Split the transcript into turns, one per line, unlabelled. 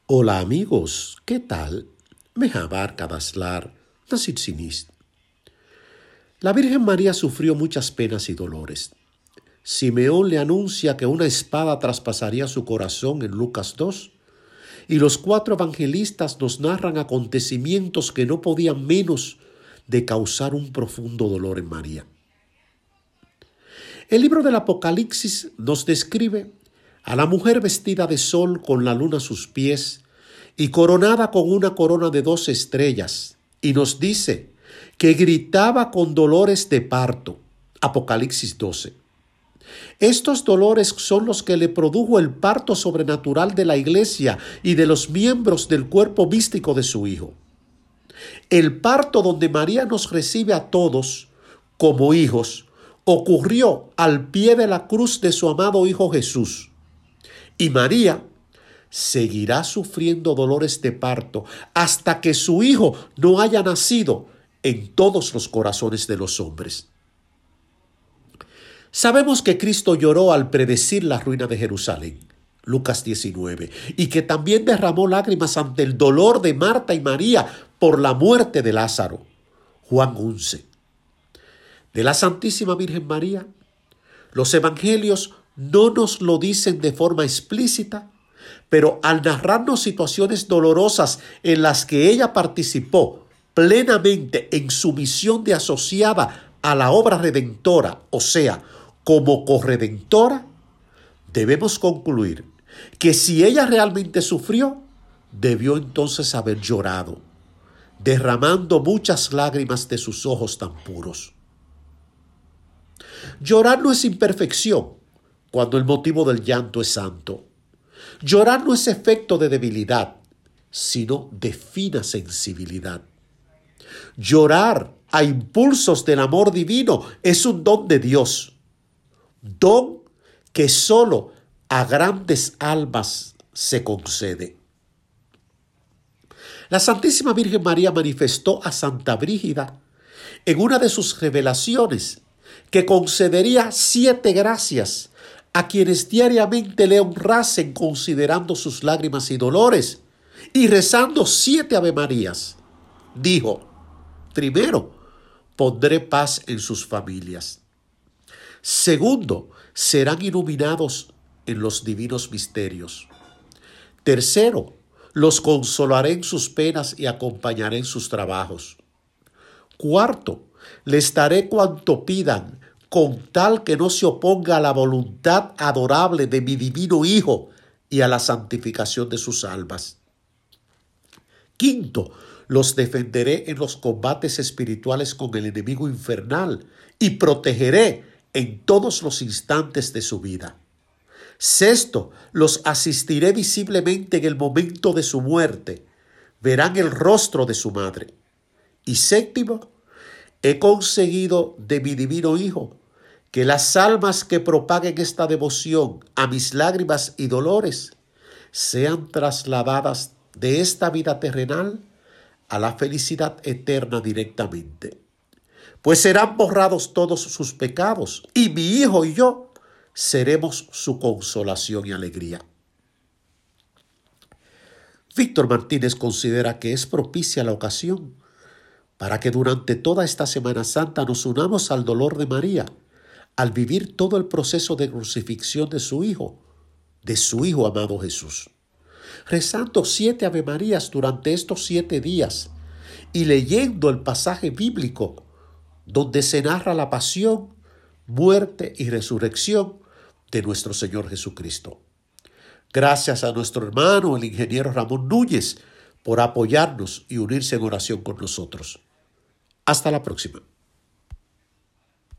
Hola amigos, ¿qué tal? Mehabar Kadaslar, Nasid Sinist. La Virgen María sufrió muchas penas y dolores. Simeón le anuncia que una espada traspasaría su corazón en Lucas 2, y los 4 evangelistas nos narran acontecimientos que no podían menos de causar un profundo dolor en María. El libro del Apocalipsis nos describe a la mujer vestida de sol con la luna a sus pies y coronada con una corona de 2 estrellas, y nos dice que gritaba con dolores de parto. Apocalipsis 12. Estos dolores son los que le produjo el parto sobrenatural de la iglesia y de los miembros del cuerpo místico de su Hijo. El parto donde María nos recibe a todos como hijos ocurrió al pie de la cruz de su amado Hijo Jesús. Y María seguirá sufriendo dolores de parto hasta que su Hijo no haya nacido en todos los corazones de los hombres. Sabemos que Cristo lloró al predecir la ruina de Jerusalén, Lucas 19, y que también derramó lágrimas ante el dolor de Marta y María por la muerte de Lázaro, Juan 11. De la Santísima Virgen María, los evangelios no nos lo dicen de forma explícita, pero al narrarnos situaciones dolorosas en las que ella participó plenamente en su misión de asociada a la obra redentora, o sea, como corredentora, debemos concluir que si ella realmente sufrió, debió entonces haber llorado, derramando muchas lágrimas de sus ojos tan puros. Llorar no es imperfección cuando el motivo del llanto es santo. Llorar no es efecto de debilidad, sino de fina sensibilidad. Llorar a impulsos del amor divino es un don de Dios, don que solo a grandes almas se concede. La Santísima Virgen María manifestó a Santa Brígida en una de sus revelaciones que concedería 7 gracias a quienes diariamente le honrasen considerando sus lágrimas y dolores y rezando 7 Avemarías. Dijo: primero, pondré paz en sus familias. Segundo, serán iluminados en los divinos misterios. Tercero, los consolaré en sus penas y acompañaré en sus trabajos. Cuarto, les daré cuanto pidan, con tal que no se oponga a la voluntad adorable de mi divino Hijo y a la santificación de sus almas. Quinto, los defenderé en los combates espirituales con el enemigo infernal y protegeré en todos los instantes de su vida. Sexto, los asistiré visiblemente en el momento de su muerte. Verán el rostro de su madre. Y séptimo, he conseguido de mi divino Hijo que las almas que propaguen esta devoción a mis lágrimas y dolores sean trasladadas de esta vida terrenal a la felicidad eterna directamente. Pues serán borrados todos sus pecados y mi Hijo y yo seremos su consolación y alegría. Víctor Martínez considera que es propicia la ocasión para que durante toda esta Semana Santa nos unamos al dolor de María, al vivir todo el proceso de crucifixión de su Hijo amado Jesús, rezando 7 Avemarías durante estos 7 días y leyendo el pasaje bíblico donde se narra la pasión, muerte y resurrección de nuestro Señor Jesucristo. Gracias a nuestro hermano, el ingeniero Ramón Núñez, por apoyarnos y unirse en oración con nosotros. Hasta la próxima.